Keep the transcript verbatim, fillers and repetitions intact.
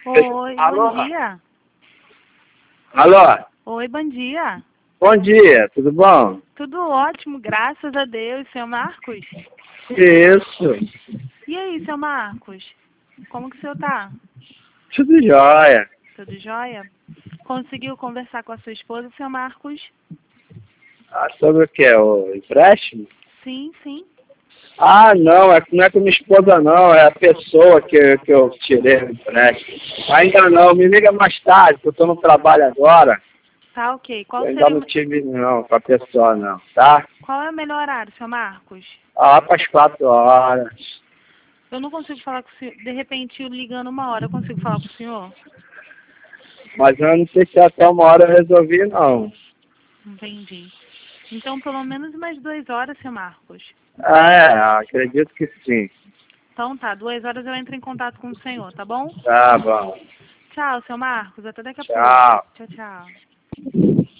Oi, Alô? bom dia. Alô? Oi, bom dia. Bom dia, tudo bom? Tudo ótimo, graças a Deus, seu Marcos. Isso, E aí, seu Marcos? Como que o senhor tá? tudo jóia. Tudo jóia? Conseguiu conversar com a sua esposa, seu Marcos? Ah, sobre o que? O empréstimo? Sim, sim. Ah, não, é, não é com minha esposa não, é a pessoa que, que eu tirei o empréstimo. Ainda não, me liga mais tarde, que eu estou no trabalho agora. Tá, ok. Qual Eu ainda seria, não tive não, com a pessoa não, tá? qual é o melhor horário, seu Marcos? Ah, para as quatro horas. Eu não consigo falar com o senhor. De repente, eu ligando uma hora, eu consigo falar com o senhor? Mas eu não sei se até uma hora eu resolvi não. Entendi. Então, pelo menos mais duas horas, seu Marcos. Ah, é, acredito que sim. Então tá, duas horas eu entro em contato com o senhor, tá bom? Tá bom. Tchau, seu Marcos. Até daqui a pouco. Tchau. Tchau, tchau.